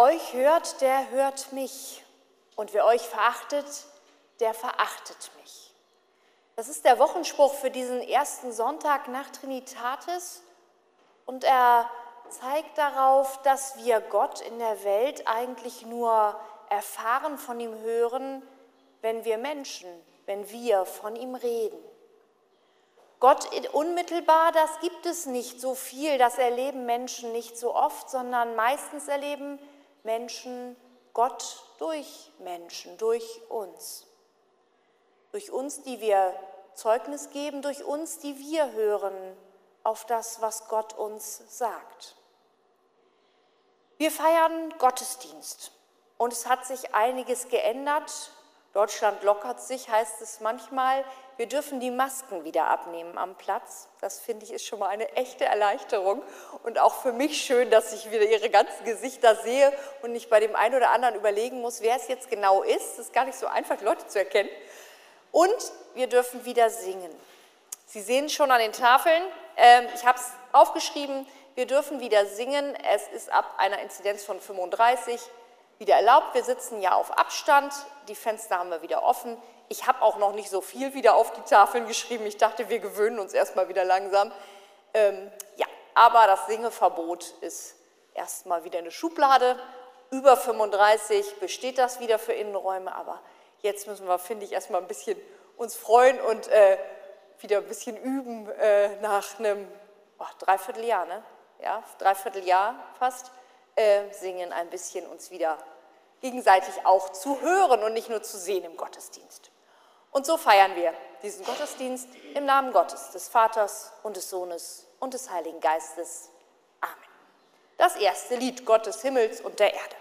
euch hört, der hört mich. Und wer euch verachtet, der verachtet mich. Das ist der Wochenspruch für diesen ersten Sonntag nach Trinitatis. Und er zeigt darauf, dass wir Gott in der Welt eigentlich nur erfahren, von ihm hören, wenn wir von ihm reden. Gott unmittelbar, das gibt es nicht so viel, das erleben Menschen nicht so oft, sondern meistens erleben Menschen Gott durch Menschen, durch uns. Durch uns, die wir Zeugnis geben, durch uns, die wir hören auf das, was Gott uns sagt. Wir feiern Gottesdienst und es hat sich einiges geändert. Deutschland lockert sich, heißt es manchmal. Wir dürfen die Masken wieder abnehmen am Platz. Das finde ich ist schon mal eine echte Erleichterung und auch für mich schön, dass ich wieder ihre ganzen Gesichter sehe und nicht bei dem einen oder anderen überlegen muss, wer es jetzt genau ist. Es ist gar nicht so einfach, Leute zu erkennen. Und wir dürfen wieder singen. Sie sehen schon an den Tafeln, ich habe es aufgeschrieben, wir dürfen wieder singen. Es ist ab einer Inzidenz von 35 wieder erlaubt. Wir sitzen ja auf Abstand, die Fenster haben wir wieder offen. Ich habe auch noch nicht so viel wieder auf die Tafeln geschrieben. Ich dachte, wir gewöhnen uns erstmal wieder langsam. Aber das Singeverbot ist erstmal wieder eine Schublade. Über 35 besteht das wieder für Innenräume, aber jetzt müssen wir, finde ich, erstmal ein bisschen uns freuen und wieder ein bisschen üben nach einem Dreivierteljahr, ne? Ja, Dreivierteljahr fast, singen ein bisschen uns wieder gegenseitig auch zu hören und nicht nur zu sehen im Gottesdienst. Und so feiern wir diesen Gottesdienst im Namen Gottes, des Vaters und des Sohnes und des Heiligen Geistes. Amen. Das erste Lied, Gott des Himmels und der Erde.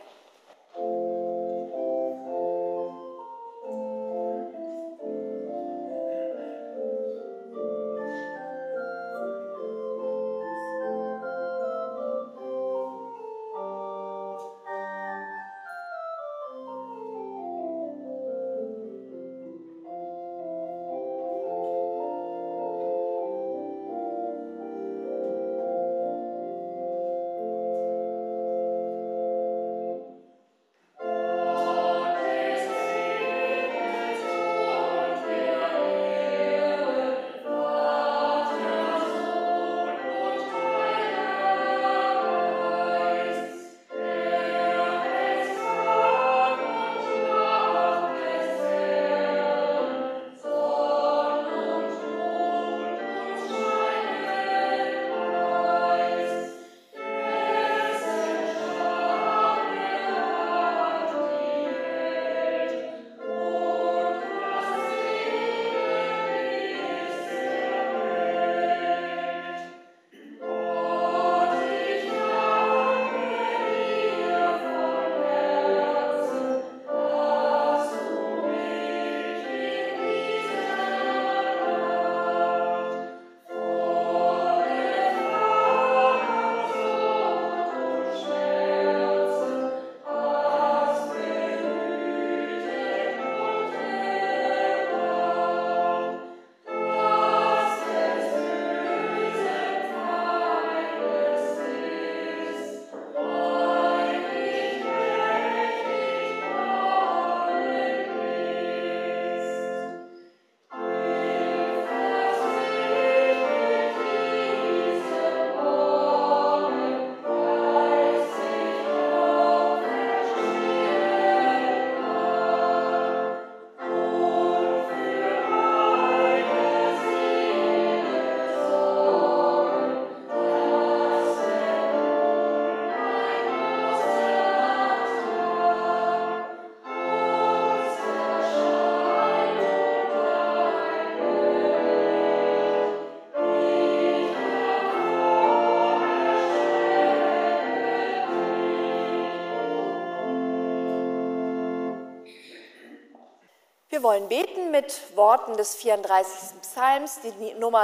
Wir wollen beten mit Worten des 34. Psalms, die Nummer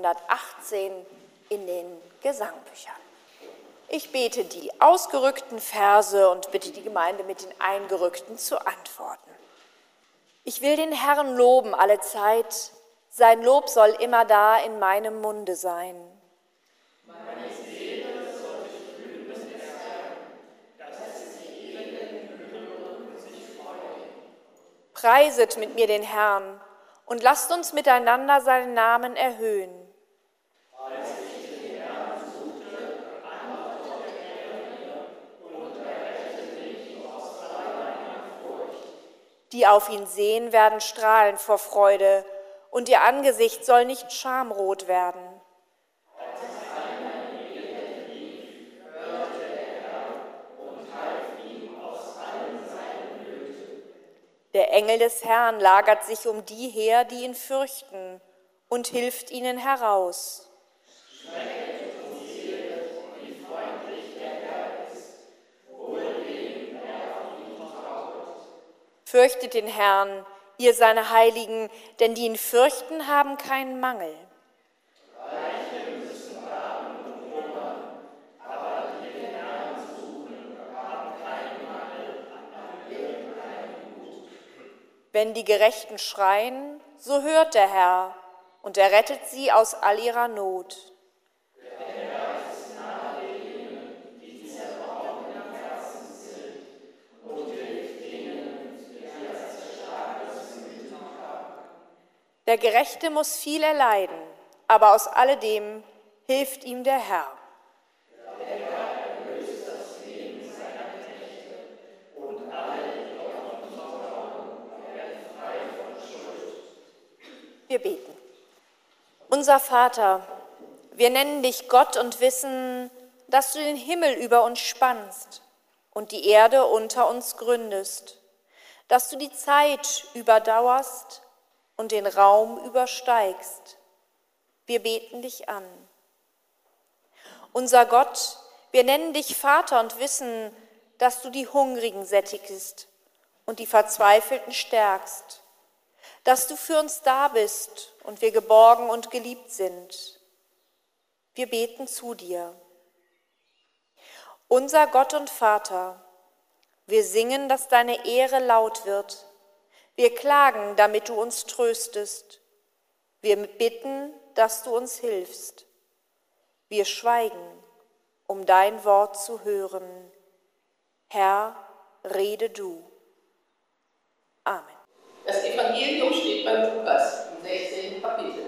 718 in den Gesangbüchern. Ich bete die ausgerückten Verse und bitte die Gemeinde mit den eingerückten zu antworten. Ich will den Herrn loben alle Zeit, sein Lob soll immer da in meinem Munde sein. Meine Seele soll dich rühmen des Herrn, dass es sie Preiset mit mir den Herrn und lasst uns miteinander seinen Namen erhöhen. Die auf ihn sehen, werden strahlen vor Freude, und ihr Angesicht soll nicht schamrot werden. Der Engel des Herrn lagert sich um die her, die ihn fürchten, und hilft ihnen heraus. Fürchtet den Herrn, ihr seine Heiligen, denn die ihn fürchten, haben keinen Mangel. Wenn die Gerechten schreien, so hört der Herr, und er rettet sie aus all ihrer Not. Der Gerechte muss viel erleiden, aber aus alledem hilft ihm der Herr. Wir beten. Unser Vater, wir nennen dich Gott und wissen, dass du den Himmel über uns spannst und die Erde unter uns gründest, dass du die Zeit überdauerst und den Raum übersteigst. Wir beten dich an. Unser Gott, wir nennen dich Vater und wissen, dass du die Hungrigen sättigst und die Verzweifelten stärkst, dass du für uns da bist und wir geborgen und geliebt sind. Wir beten zu dir. Unser Gott und Vater, wir singen, dass deine Ehre laut wird. Wir klagen, damit du uns tröstest. Wir bitten, dass du uns hilfst. Wir schweigen, um dein Wort zu hören. Herr, rede du. Amen. Das Evangelium steht bei Lukas im 16. Kapitel.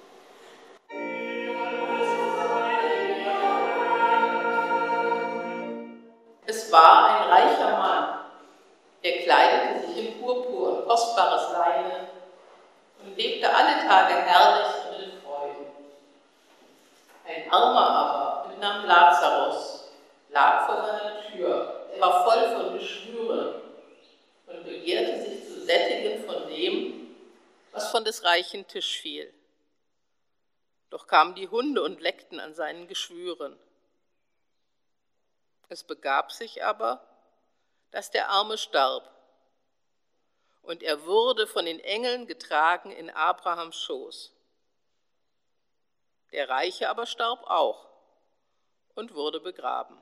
Es war ein reicher Mann, der kleidete sich in Purpur und kostbares Leinen und lebte alle Tage herrlich und in Freuden. Ein Armer aber mit Namen Lazarus lag vor seiner Tür. Er war voll von Geschwüren und begehrte sich zu sättigen von dem, was von des reichen Tisch fiel. Doch kamen die Hunde und leckten an seinen Geschwüren. Es begab sich aber, dass der Arme starb, und er wurde von den Engeln getragen in Abrahams Schoß. Der Reiche aber starb auch und wurde begraben.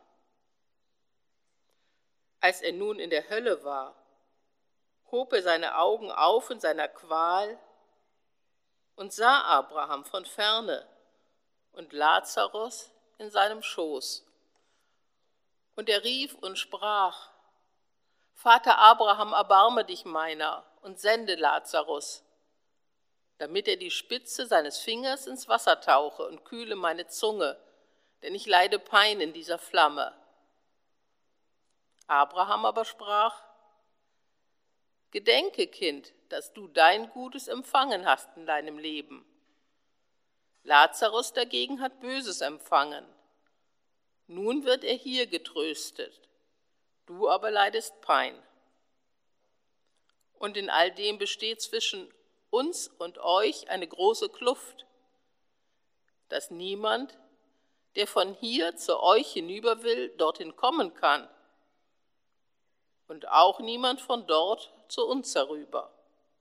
Als er nun in der Hölle war, hob er seine Augen auf in seiner Qual und sah Abraham von ferne und Lazarus in seinem Schoß. Und er rief und sprach: Vater Abraham, erbarme dich meiner und sende Lazarus, damit er die Spitze seines Fingers ins Wasser tauche und kühle meine Zunge, denn ich leide Pein in dieser Flamme. Abraham aber sprach: Gedenke, Kind, dass du dein Gutes empfangen hast in deinem Leben. Lazarus dagegen hat Böses empfangen. Nun wird er hier getröstet, du aber leidest Pein. Und in all dem besteht zwischen uns und euch eine große Kluft, dass niemand, der von hier zu euch hinüber will, dorthin kommen kann, und auch niemand von dort zu uns herüber.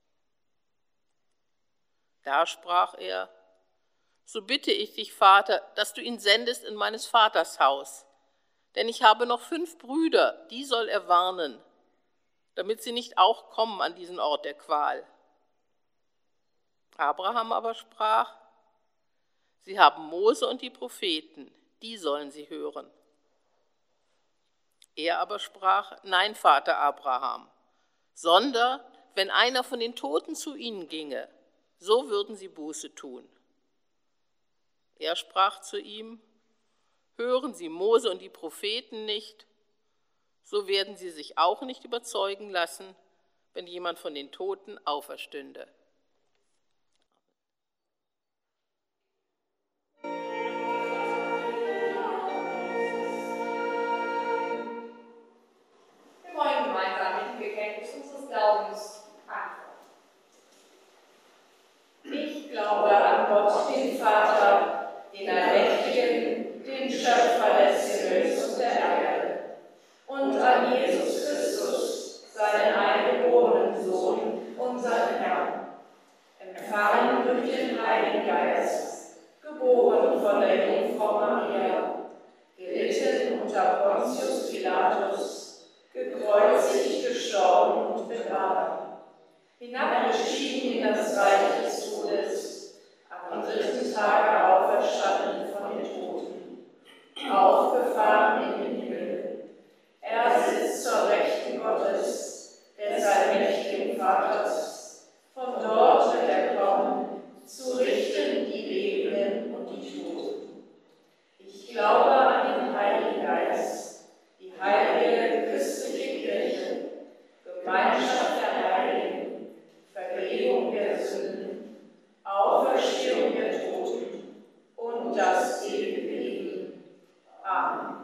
Da sprach er: So bitte ich dich, Vater, dass du ihn sendest in meines Vaters Haus, denn ich habe noch 5 Brüder, die soll er warnen, damit sie nicht auch kommen an diesen Ort der Qual. Abraham aber sprach: Sie haben Mose und die Propheten, die sollen sie hören. Er aber sprach: Nein, Vater Abraham, sondern wenn einer von den Toten zu ihnen ginge, so würden sie Buße tun. Er sprach zu ihm: Hören Sie Mose und die Propheten nicht, so werden sie sich auch nicht überzeugen lassen, wenn jemand von den Toten auferstünde. Wir wollen gemeinsam mit dem Bekenntnis unseres Glaubens antworten. Ich glaube an Gott, den Vater, den Allmächtigen, den Schöpfer des Himmels und der Erde, und an Jesus Christus, seinen eingeborenen Sohn, unseren Herrn, empfangen durch den Heiligen Geist, geboren von der Jungfrau Maria, gelitten unter Pontius Pilatus, gekreuzigt, gestorben und begraben, hinabgestiegen in das Reich des Todes, am dritten Tage auferstanden von den Toten, aufgefahren in den Himmel. Er sitzt zur Rechten Gottes, des allmächtigen Vaters. Von dort wird er kommen, zu richten die Lebenden und die Toten. Ich glaube an den Heiligen Geist, die heilige christliche Kirche, Gemeinschaft der Heiligen, Vergebung der Sünden, Auferstehung der Toten und das ewige Leben. Amen.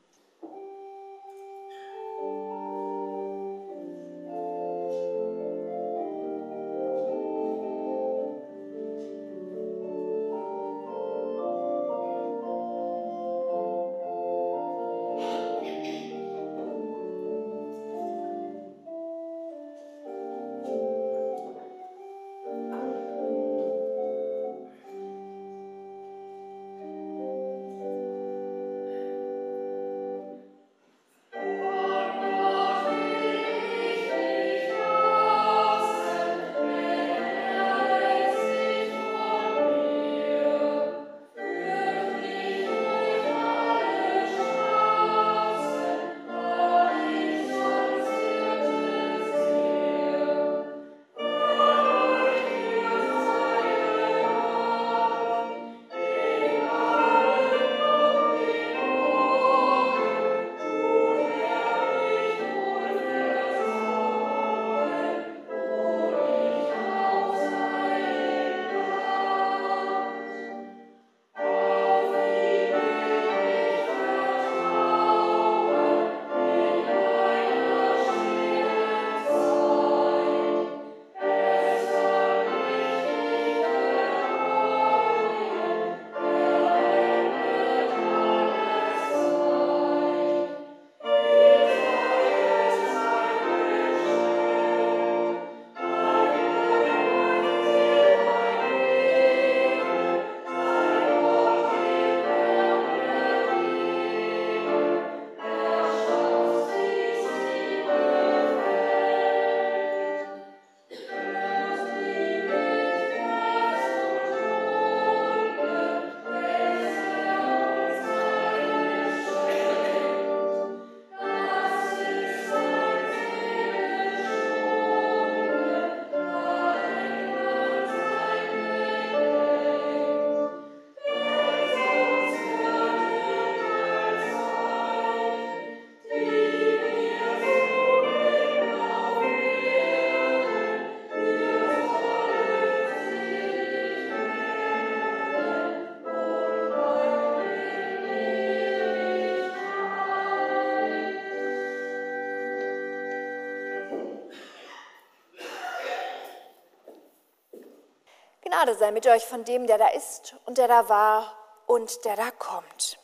Gnade sei mit euch von dem, der da ist und der da war und der da kommt.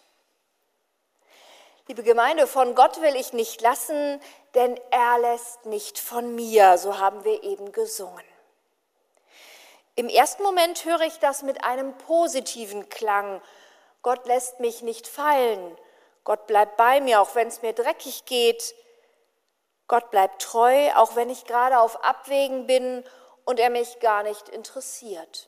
Liebe Gemeinde, von Gott will ich nicht lassen, denn er lässt nicht von mir, so haben wir eben gesungen. Im ersten Moment höre ich das mit einem positiven Klang. Gott lässt mich nicht fallen. Gott bleibt bei mir, auch wenn es mir dreckig geht. Gott bleibt treu, auch wenn ich gerade auf Abwägen bin und er mich gar nicht interessiert.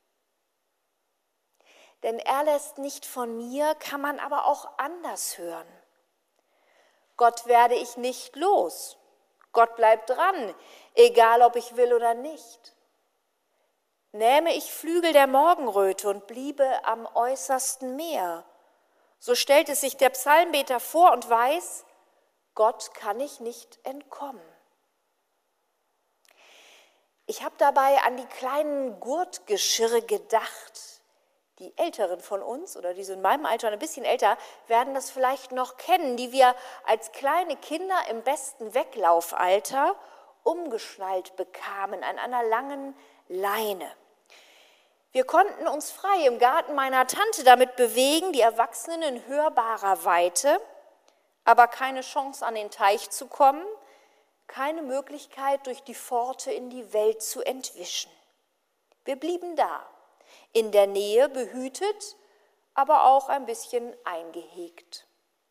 Denn er lässt nicht von mir, kann man aber auch anders hören. Gott werde ich nicht los. Gott bleibt dran, egal ob ich will oder nicht. Nähme ich Flügel der Morgenröte und bliebe am äußersten Meer, so stellt es sich der Psalmbeter vor und weiß, Gott kann ich nicht entkommen. Ich habe dabei an die kleinen Gurtgeschirre gedacht. Die Älteren von uns, oder die so in meinem Alter ein bisschen älter, werden das vielleicht noch kennen, die wir als kleine Kinder im besten Weglaufalter umgeschnallt bekamen an einer langen Leine. Wir konnten uns frei im Garten meiner Tante damit bewegen, die Erwachsenen in hörbarer Weite, aber keine Chance an den Teich zu kommen, keine Möglichkeit durch die Pforte in die Welt zu entwischen. Wir blieben da, in der Nähe behütet, aber auch ein bisschen eingehegt.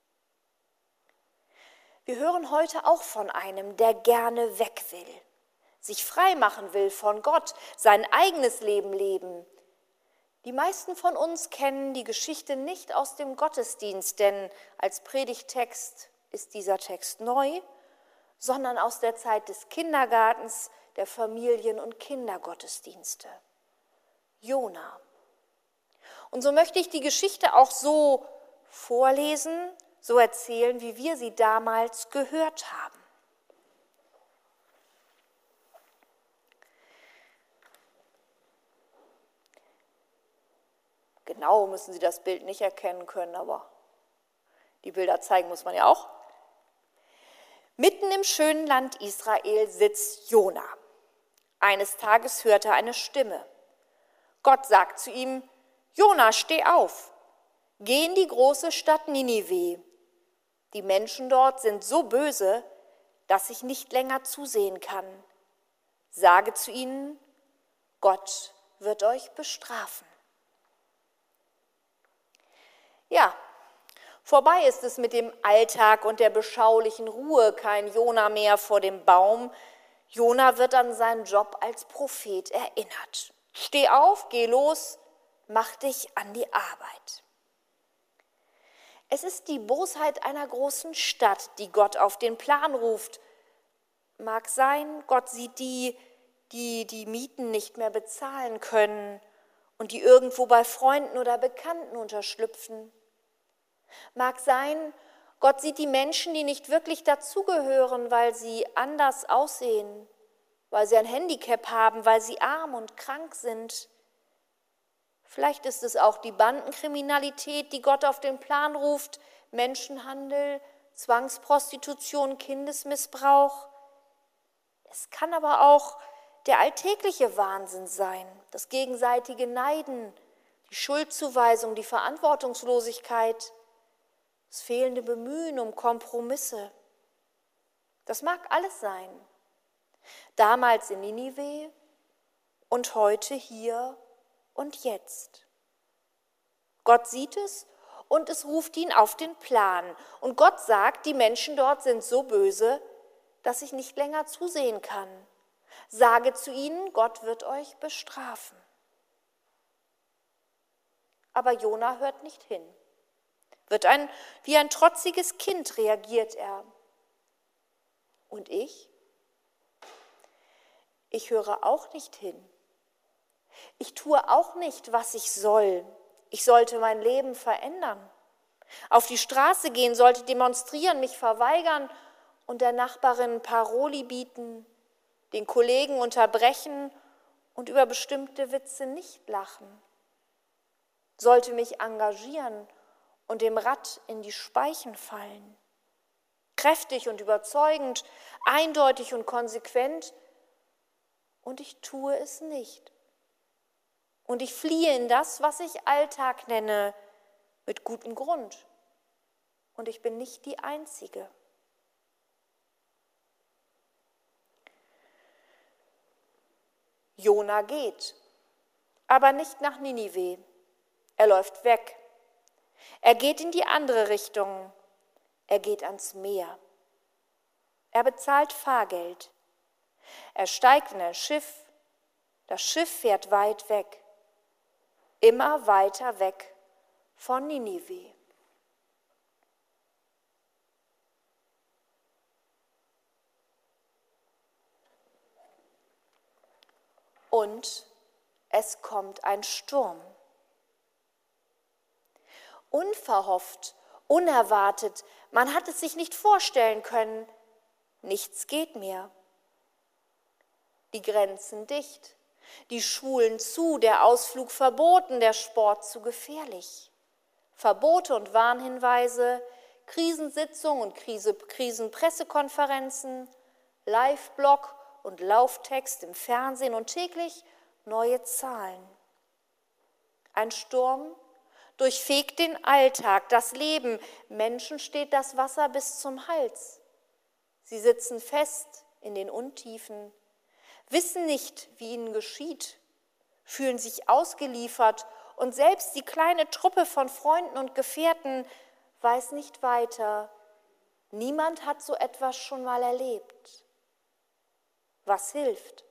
Wir hören heute auch von einem, der gerne weg will, sich frei machen will von Gott, sein eigenes Leben leben. Die meisten von uns kennen die Geschichte nicht aus dem Gottesdienst, denn als Predigttext ist dieser Text neu, sondern aus der Zeit des Kindergartens, der Familien- und Kindergottesdienste. Jona. Und so möchte ich die Geschichte auch so vorlesen, so erzählen, wie wir sie damals gehört haben. Genau müssen Sie das Bild nicht erkennen können, aber die Bilder zeigen muss man ja auch. Mitten im schönen Land Israel sitzt Jona. Eines Tages hört er eine Stimme. Gott sagt zu ihm, Jona, steh auf, geh in die große Stadt Ninive. Die Menschen dort sind so böse, dass ich nicht länger zusehen kann. Sage zu ihnen, Gott wird euch bestrafen. Ja, vorbei ist es mit dem Alltag und der beschaulichen Ruhe, kein Jona mehr vor dem Baum. Jona wird an seinen Job als Prophet erinnert. Steh auf, geh los, mach dich an die Arbeit. Es ist die Bosheit einer großen Stadt, die Gott auf den Plan ruft. Mag sein, Gott sieht die Mieten nicht mehr bezahlen können und die irgendwo bei Freunden oder Bekannten unterschlüpfen. Mag sein, Gott sieht die Menschen, die nicht wirklich dazugehören, weil sie anders aussehen, weil sie ein Handicap haben, weil sie arm und krank sind. Vielleicht ist es auch die Bandenkriminalität, die Gott auf den Plan ruft, Menschenhandel, Zwangsprostitution, Kindesmissbrauch. Es kann aber auch der alltägliche Wahnsinn sein, das gegenseitige Neiden, die Schuldzuweisung, die Verantwortungslosigkeit, das fehlende Bemühen um Kompromisse. Das mag alles sein. Damals in Ninive und heute hier und jetzt. Gott sieht es und es ruft ihn auf den Plan. Und Gott sagt, die Menschen dort sind so böse, dass ich nicht länger zusehen kann. Sage zu ihnen, Gott wird euch bestrafen. Aber Jona hört nicht hin. Wie ein trotziges Kind reagiert er. Und ich? Ich höre auch nicht hin. Ich tue auch nicht, was ich soll. Ich sollte mein Leben verändern. Auf die Straße gehen, sollte demonstrieren, mich verweigern und der Nachbarin Paroli bieten, den Kollegen unterbrechen und über bestimmte Witze nicht lachen. Sollte mich engagieren und dem Rad in die Speichen fallen. Kräftig und überzeugend, eindeutig und konsequent. Und ich tue es nicht. Und ich fliehe in das, was ich Alltag nenne, mit gutem Grund. Und ich bin nicht die Einzige. Jona geht, aber nicht nach Ninive. Er läuft weg. Er geht in die andere Richtung. Er geht ans Meer. Er bezahlt Fahrgeld. Er steigt in ein Schiff. Das Schiff fährt weit weg. Immer weiter weg von Ninive. und es kommt ein Sturm. Unverhofft, unerwartet, man hat es sich nicht vorstellen können, nichts geht mehr. Die Grenzen dicht, die Schulen zu, der Ausflug verboten, der Sport zu gefährlich. Verbote und Warnhinweise, Krisensitzungen und Krisenpressekonferenzen, Live-Blog und Lauftext im Fernsehen und täglich neue Zahlen. Ein Sturm durchfegt den Alltag, das Leben. Menschen steht das Wasser bis zum Hals. Sie sitzen fest in den Untiefen, wissen nicht, wie ihnen geschieht, fühlen sich ausgeliefert und selbst die kleine Truppe von Freunden und Gefährten weiß nicht weiter. Niemand hat so etwas schon mal erlebt. Was hilft?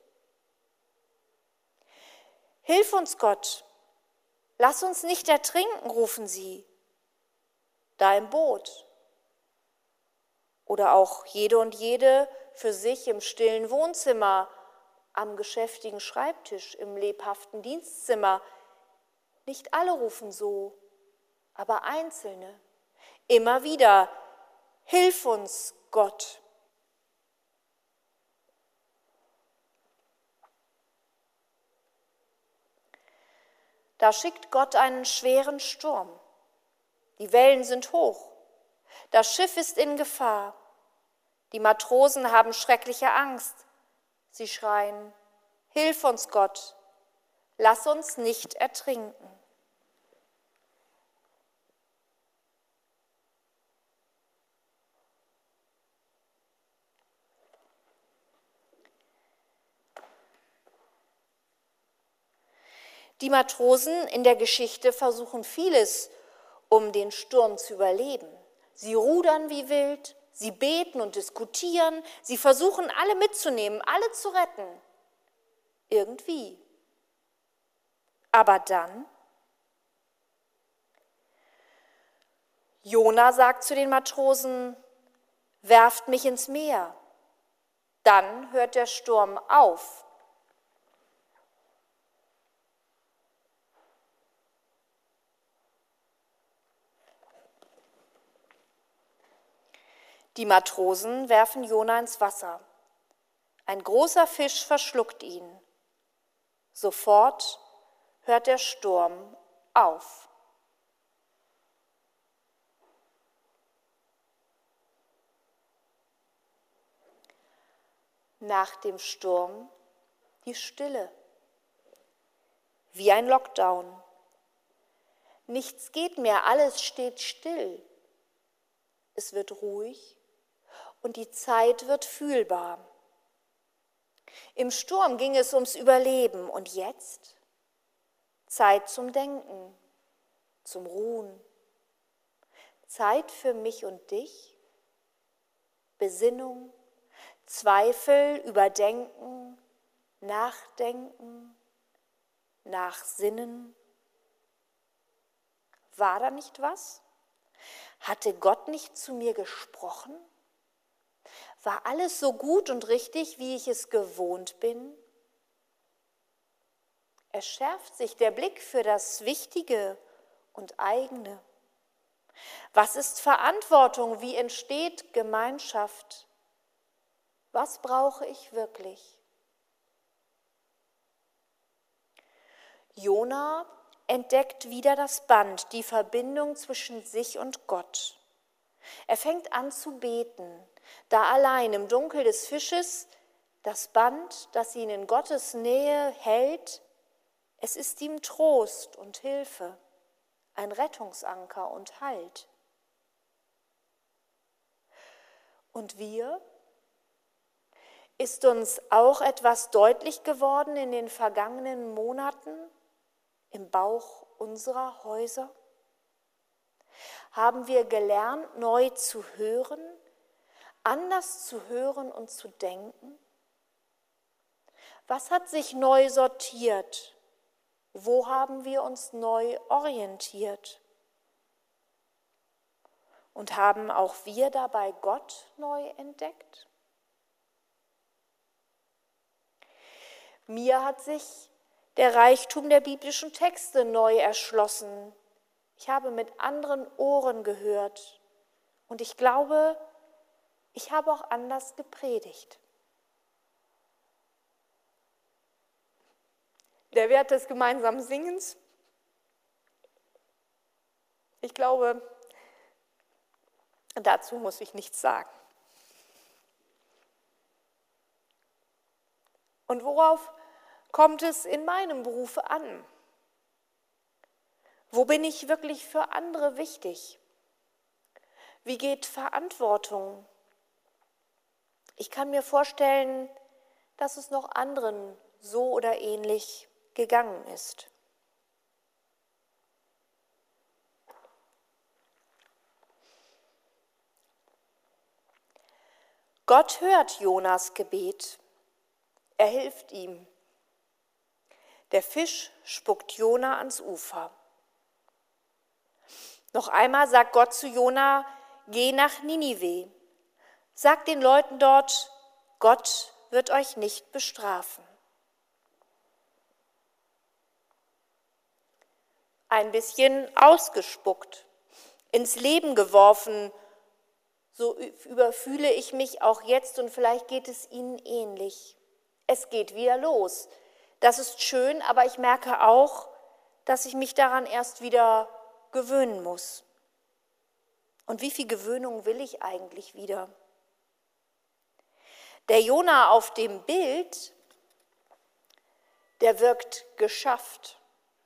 Hilf uns, Gott. Lass uns nicht ertrinken, rufen sie. Da im Boot. Oder auch jede und jede für sich im stillen Wohnzimmer, am geschäftigen Schreibtisch, im lebhaften Dienstzimmer. Nicht alle rufen so, aber Einzelne. Immer wieder, hilf uns, Gott. Da schickt Gott einen schweren Sturm. Die Wellen sind hoch. Das Schiff ist in Gefahr. Die Matrosen haben schreckliche Angst. Sie schreien, hilf uns, Gott, lass uns nicht ertrinken. Die Matrosen in der Geschichte versuchen vieles, um den Sturm zu überleben. Sie rudern wie wild, sie beten und diskutieren, sie versuchen alle mitzunehmen, alle zu retten. Irgendwie. Aber dann, Jona sagt zu den Matrosen, werft mich ins Meer. Dann hört der Sturm auf. Die Matrosen werfen Jona ins Wasser. Ein großer Fisch verschluckt ihn. Sofort hört der Sturm auf. Nach dem Sturm die Stille. Wie ein Lockdown. Nichts geht mehr, alles steht still. Es wird ruhig und die Zeit wird fühlbar. Im Sturm ging es ums Überleben und jetzt Zeit zum Denken, zum Ruhen. Zeit für mich und dich, Besinnung, Zweifel, Überdenken, Nachdenken, Nachsinnen. War da nicht was? Hatte Gott nicht zu mir gesprochen? War alles so gut und richtig, wie ich es gewohnt bin? Es schärft sich der Blick für das Wichtige und Eigene. Was ist Verantwortung? Wie entsteht Gemeinschaft? Was brauche ich wirklich? Jona entdeckt wieder das Band, die Verbindung zwischen sich und Gott. Er fängt an zu beten, da allein im Dunkel des Fisches, das Band, das ihn in Gottes Nähe hält, es ist ihm Trost und Hilfe, ein Rettungsanker und Halt. Und wir? Ist uns auch etwas deutlich geworden in den vergangenen Monaten im Bauch unserer Häuser? Haben wir gelernt, neu zu hören, anders zu hören und zu denken? Was hat sich neu sortiert? Wo haben wir uns neu orientiert? Und haben auch wir dabei Gott neu entdeckt? Mir hat sich der Reichtum der biblischen Texte neu erschlossen. Ich habe mit anderen Ohren gehört und ich glaube, ich habe auch anders gepredigt. Der Wert des gemeinsamen Singens. Ich glaube, dazu muss ich nichts sagen. Und worauf kommt es in meinem Beruf an? Wo bin ich wirklich für andere wichtig? Wie geht Verantwortung? Ich kann mir vorstellen, dass es noch anderen so oder ähnlich gegangen ist. Gott hört Jonas Gebet. Er hilft ihm. Der Fisch spuckt Jona ans Ufer. Noch einmal sagt Gott zu Jona: Geh nach Ninive. Sag den Leuten dort, Gott wird euch nicht bestrafen. Ein bisschen ausgespuckt, ins Leben geworfen, so überfühle ich mich auch jetzt und vielleicht geht es Ihnen ähnlich. Es geht wieder los. Das ist schön, aber ich merke auch, dass ich mich daran erst wieder gewöhnen muss. Und wie viel Gewöhnung will ich eigentlich wieder? Der Jona auf dem Bild, der wirkt geschafft.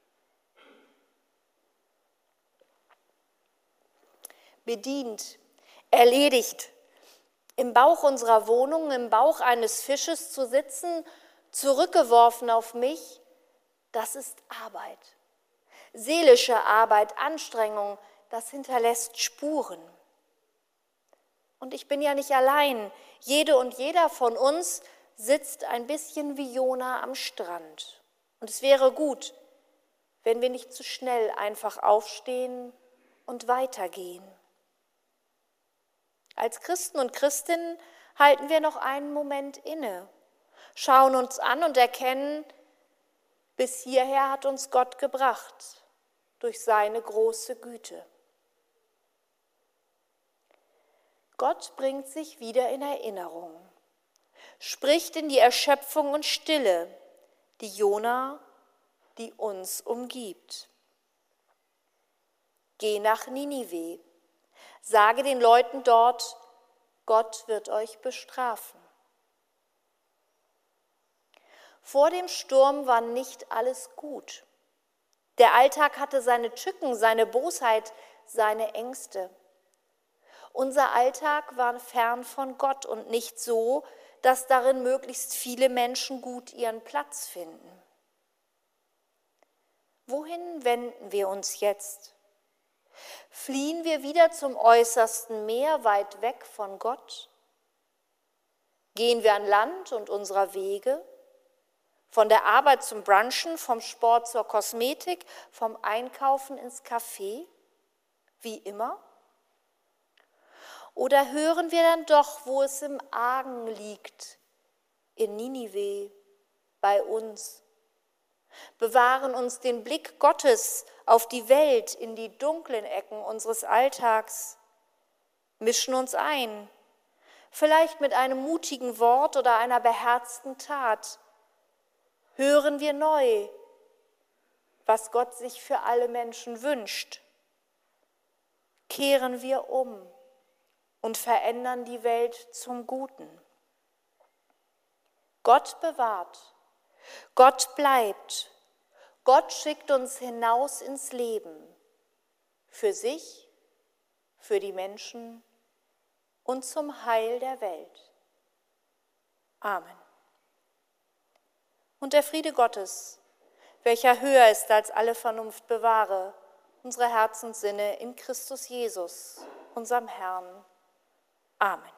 Bedient, erledigt. Im Bauch unserer Wohnung, im Bauch eines Fisches zu sitzen, zurückgeworfen auf mich, das ist Arbeit. Seelische Arbeit, Anstrengung, das hinterlässt Spuren. Und ich bin ja nicht allein. Jede und jeder von uns sitzt ein bisschen wie Jona am Strand. Und es wäre gut, wenn wir nicht zu schnell einfach aufstehen und weitergehen. Als Christen und Christinnen halten wir noch einen Moment inne, schauen uns an und erkennen, bis hierher hat uns Gott gebracht, durch seine große Güte. Gott bringt sich wieder in Erinnerung, spricht in die Erschöpfung und Stille, die Jona, die uns umgibt. Geh nach Ninive. Sage den Leuten dort, Gott wird euch bestrafen. Vor dem Sturm war nicht alles gut. Der Alltag hatte seine Tücken, seine Bosheit, seine Ängste. Unser Alltag war fern von Gott und nicht so, dass darin möglichst viele Menschen gut ihren Platz finden. Wohin wenden wir uns jetzt? Fliehen wir wieder zum äußersten Meer, weit weg von Gott? Gehen wir an Land und unserer Wege? Von der Arbeit zum Brunchen, vom Sport zur Kosmetik, vom Einkaufen ins Café? Wie immer? Oder hören wir dann doch, wo es im Argen liegt, in Ninive, bei uns? Bewahren uns den Blick Gottes auf die Welt, in die dunklen Ecken unseres Alltags, mischen uns ein, vielleicht mit einem mutigen Wort oder einer beherzten Tat. Hören wir neu, was Gott sich für alle Menschen wünscht. Kehren wir um und verändern die Welt zum Guten. Gott bewahrt, Gott bleibt, Gott schickt uns hinaus ins Leben, für sich, für die Menschen und zum Heil der Welt. Amen. Und der Friede Gottes, welcher höher ist als alle Vernunft, bewahre unsere Herzenssinne in Christus Jesus, unserem Herrn. Amen.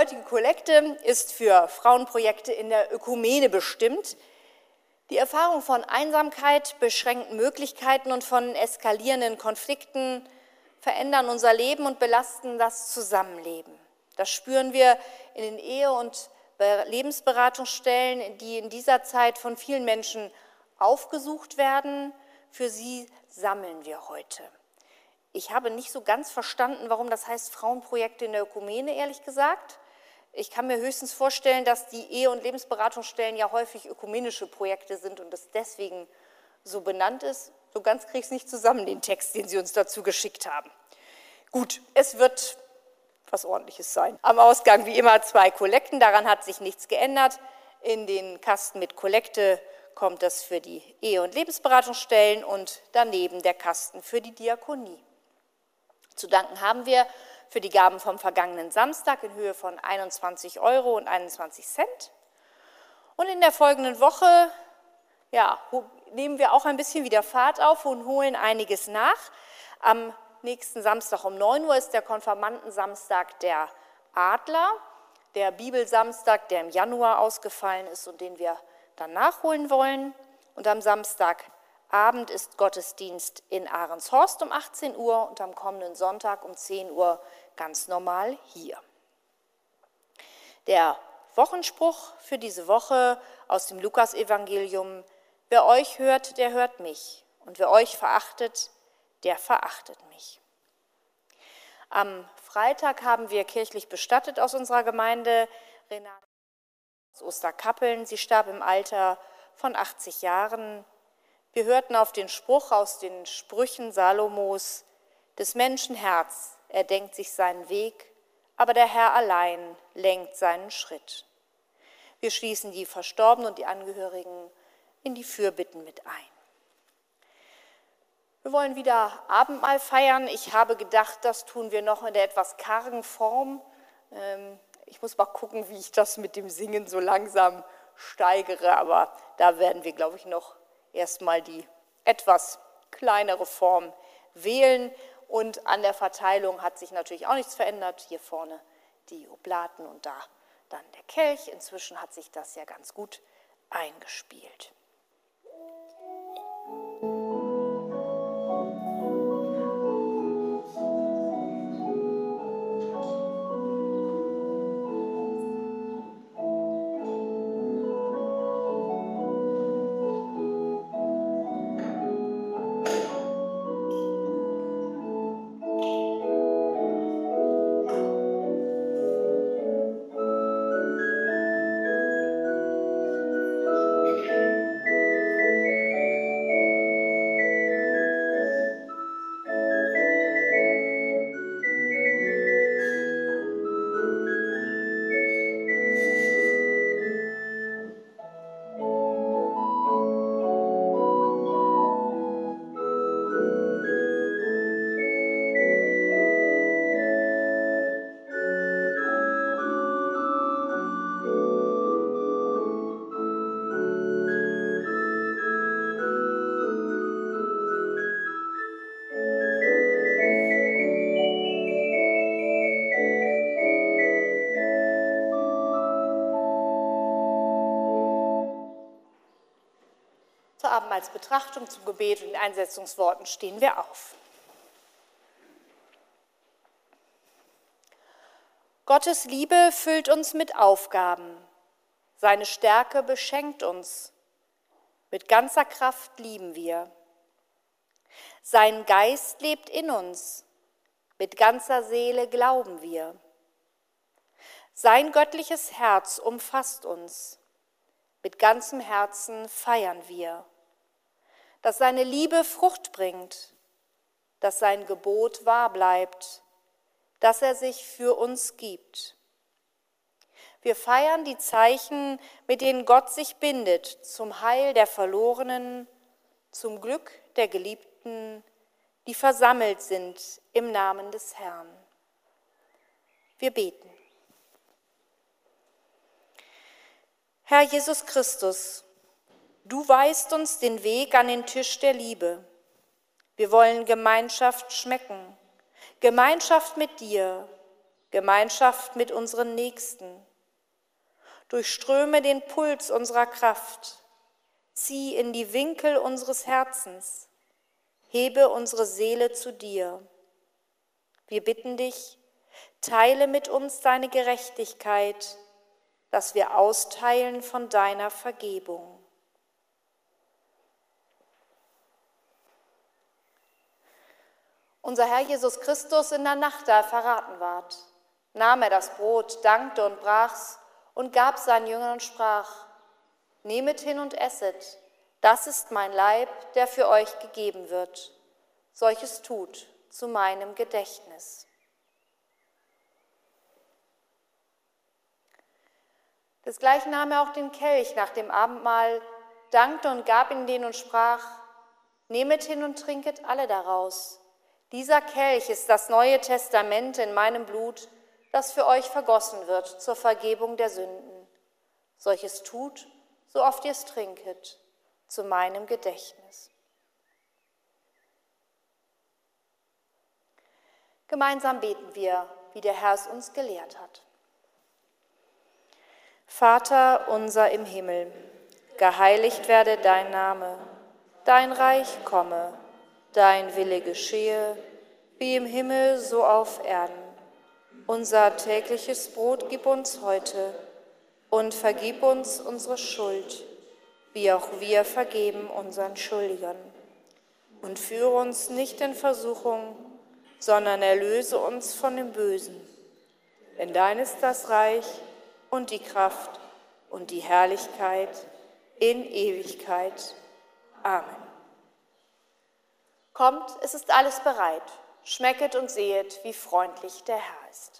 heutige Kollekte ist für Frauenprojekte in der Ökumene bestimmt. Die Erfahrung von Einsamkeit, beschränkten Möglichkeiten und von eskalierenden Konflikten verändern unser Leben und belasten das Zusammenleben. Das spüren wir in den Ehe- und Lebensberatungsstellen, die in dieser Zeit von vielen Menschen aufgesucht werden. Für sie sammeln wir heute. Ich habe nicht so ganz verstanden, warum das heißt Frauenprojekte in der Ökumene, ehrlich gesagt. Ich kann mir höchstens vorstellen, dass die Ehe- und Lebensberatungsstellen ja häufig ökumenische Projekte sind und es deswegen so benannt ist. So ganz kriege ich es nicht zusammen, den Text, den Sie uns dazu geschickt haben. Gut, es wird was Ordentliches sein. Am Ausgang wie immer 2 Kollekten, daran hat sich nichts geändert. In den Kasten mit Kollekte kommt das für die Ehe- und Lebensberatungsstellen und daneben der Kasten für die Diakonie. Zu danken haben wir für die Gaben vom vergangenen Samstag in Höhe von 21 € und 21 Cent. Und in der folgenden Woche nehmen wir auch ein bisschen wieder Fahrt auf und holen einiges nach. Am nächsten Samstag um 9 Uhr ist der Konfirmandensamstag der Adler, der Bibelsamstag, der im Januar ausgefallen ist und den wir dann nachholen wollen. Und am Samstagabend ist Gottesdienst in Ahrенshorst um 18 Uhr und am kommenden Sonntag um 10 Uhr ganz normal hier. Der Wochenspruch für diese Woche aus dem Lukasevangelium: Wer euch hört, der hört mich, und wer euch verachtet, der verachtet mich. Am Freitag haben wir kirchlich bestattet aus unserer Gemeinde Renate aus Osterkappeln. Sie starb im Alter von 80 Jahren. Wir hörten auf den Spruch aus den Sprüchen Salomos: Des Menschen Herz, er denkt sich seinen Weg, aber der Herr allein lenkt seinen Schritt. Wir schließen die Verstorbenen und die Angehörigen in die Fürbitten mit ein. Wir wollen wieder Abendmahl feiern. Ich habe gedacht, das tun wir noch in der etwas kargen Form. Ich muss mal gucken, wie ich das mit dem Singen so langsam steigere, aber da werden wir, glaube ich, noch erstmal die etwas kleinere Form wählen. Und an der Verteilung hat sich natürlich auch nichts verändert. Hier vorne die Oblaten und da dann der Kelch. Inzwischen hat sich das ja ganz gut eingespielt. Zur Abendmahlsbetrachtung, zum Gebet und den Einsetzungsworten stehen wir auf. Gottes Liebe füllt uns mit Aufgaben. Seine Stärke beschenkt uns. Mit ganzer Kraft lieben wir. Sein Geist lebt in uns. Mit ganzer Seele glauben wir. Sein göttliches Herz umfasst uns. Mit ganzem Herzen feiern wir. Dass seine Liebe Frucht bringt, dass sein Gebot wahr bleibt, dass er sich für uns gibt. Wir feiern die Zeichen, mit denen Gott sich bindet, zum Heil der Verlorenen, zum Glück der Geliebten, die versammelt sind im Namen des Herrn. Wir beten. Herr Jesus Christus, du weist uns den Weg an den Tisch der Liebe. Wir wollen Gemeinschaft schmecken, Gemeinschaft mit dir, Gemeinschaft mit unseren Nächsten. Durchströme den Puls unserer Kraft, zieh in die Winkel unseres Herzens, hebe unsere Seele zu dir. Wir bitten dich, teile mit uns deine Gerechtigkeit, dass wir austeilen von deiner Vergebung. Unser Herr Jesus Christus in der Nacht, da er verraten ward, nahm er das Brot, dankte und brach's und gab seinen Jüngern und sprach: Nehmet hin und esset, das ist mein Leib, der für euch gegeben wird. Solches tut zu meinem Gedächtnis. Desgleichen nahm er auch den Kelch nach dem Abendmahl, dankte und gab ihn denen und sprach: Nehmet hin und trinket alle daraus. Dieser Kelch ist das Neue Testament in meinem Blut, das für euch vergossen wird zur Vergebung der Sünden. Solches tut, so oft ihr es trinket, zu meinem Gedächtnis. Gemeinsam beten wir, wie der Herr es uns gelehrt hat. Vater unser im Himmel, geheiligt werde dein Name, dein Reich komme, dein Wille geschehe, wie im Himmel so auf Erden. Unser tägliches Brot gib uns heute und vergib uns unsere Schuld, wie auch wir vergeben unseren Schuldigern. Und führe uns nicht in Versuchung, sondern erlöse uns von dem Bösen. Denn dein ist das Reich und die Kraft und die Herrlichkeit in Ewigkeit. Amen. Kommt, es ist alles bereit. Schmecket und sehet, wie freundlich der Herr ist.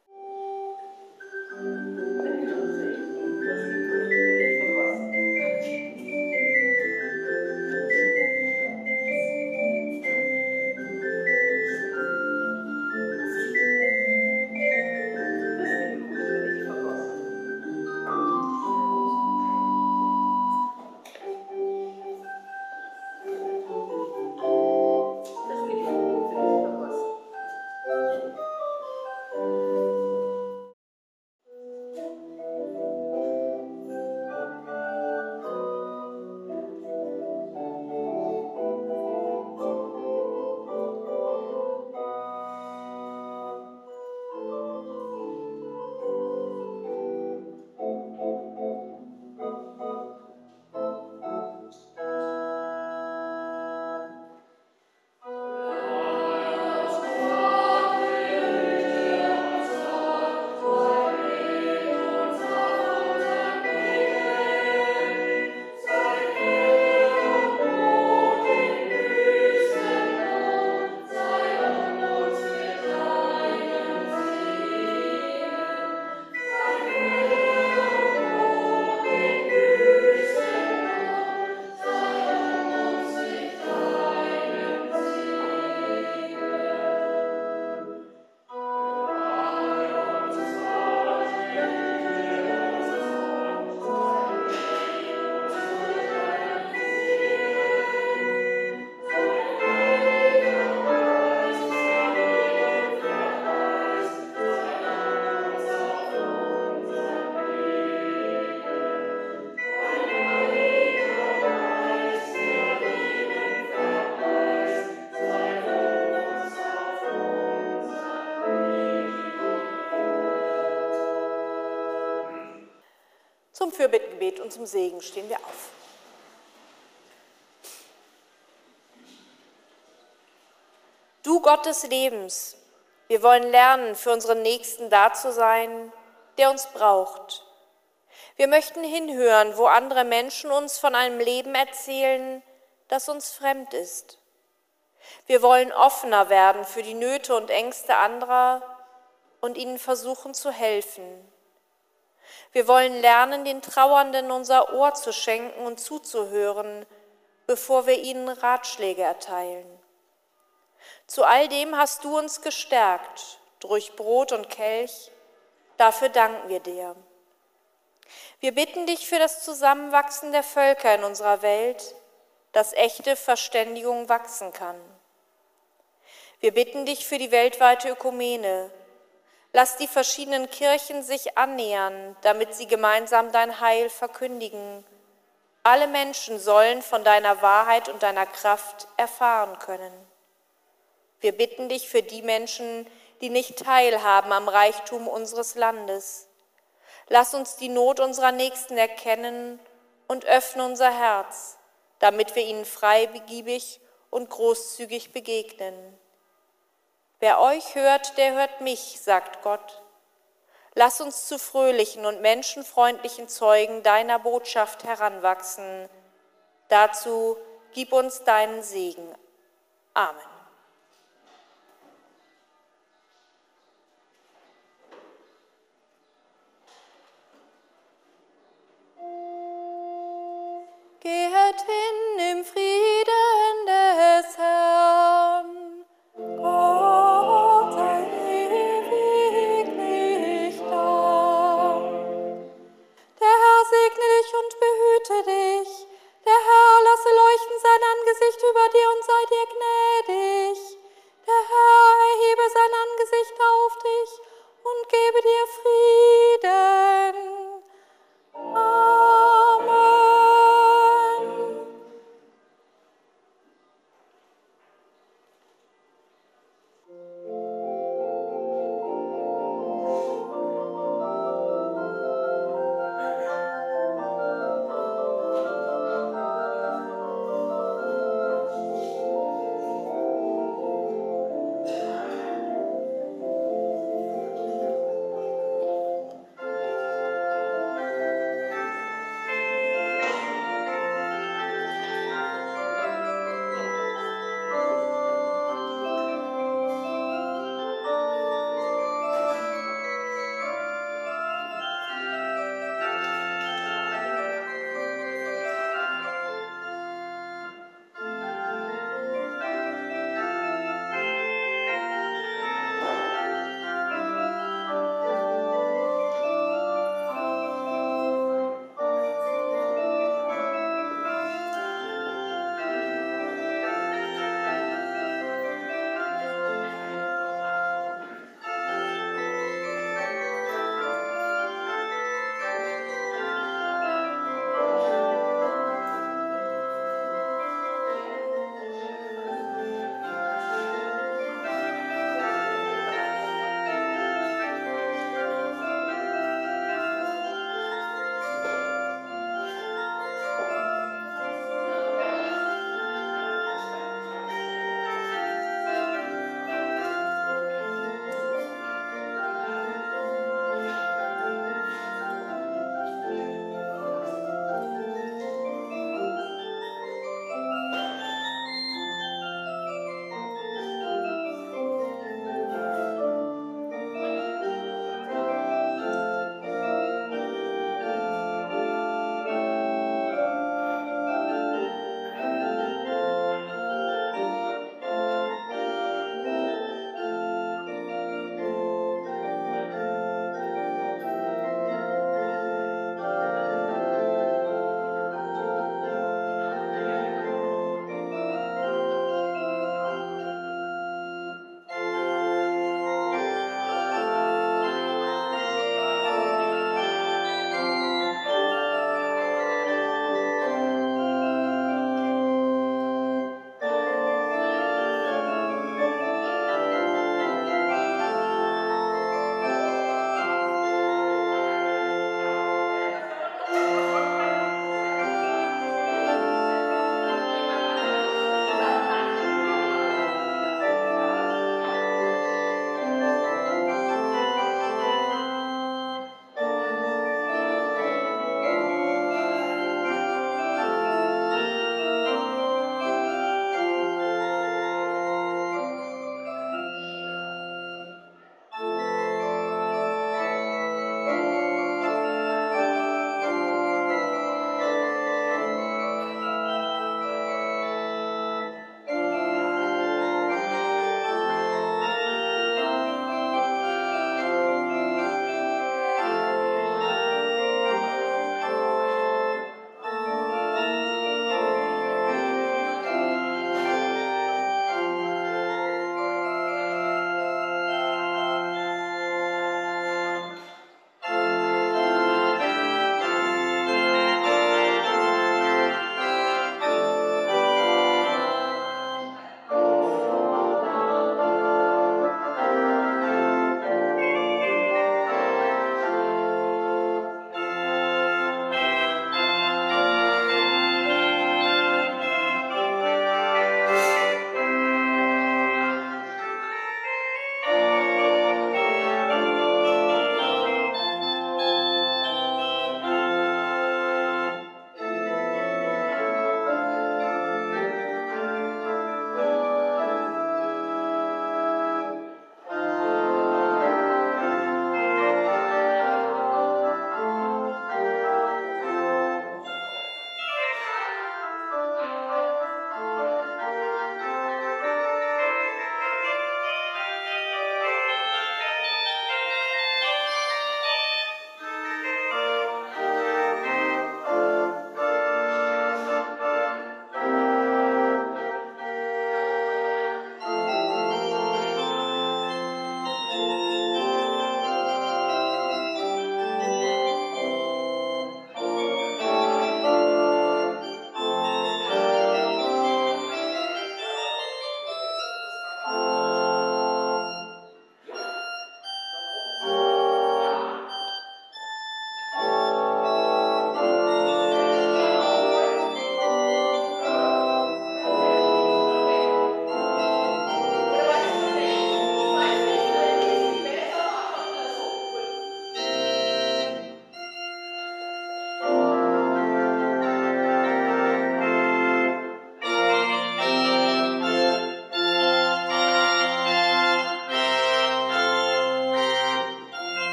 Zum Fürbittgebet und zum Segen stehen wir auf. Du Gott des Lebens, wir wollen lernen, für unseren Nächsten da zu sein, der uns braucht. Wir möchten hinhören, wo andere Menschen uns von einem Leben erzählen, das uns fremd ist. Wir wollen offener werden für die Nöte und Ängste anderer und ihnen versuchen zu helfen. Wir wollen lernen, den Trauernden unser Ohr zu schenken und zuzuhören, bevor wir ihnen Ratschläge erteilen. Zu all dem hast du uns gestärkt, durch Brot und Kelch. Dafür danken wir dir. Wir bitten dich für das Zusammenwachsen der Völker in unserer Welt, dass echte Verständigung wachsen kann. Wir bitten dich für die weltweite Ökumene. Lass die verschiedenen Kirchen sich annähern, damit sie gemeinsam dein Heil verkündigen. Alle Menschen sollen von deiner Wahrheit und deiner Kraft erfahren können. Wir bitten dich für die Menschen, die nicht teilhaben am Reichtum unseres Landes. Lass uns die Not unserer Nächsten erkennen und öffne unser Herz, damit wir ihnen freigebig und großzügig begegnen. Wer euch hört, der hört mich, sagt Gott. Lass uns zu fröhlichen und menschenfreundlichen Zeugen deiner Botschaft heranwachsen. Dazu gib uns deinen Segen. Amen. Gehet hin.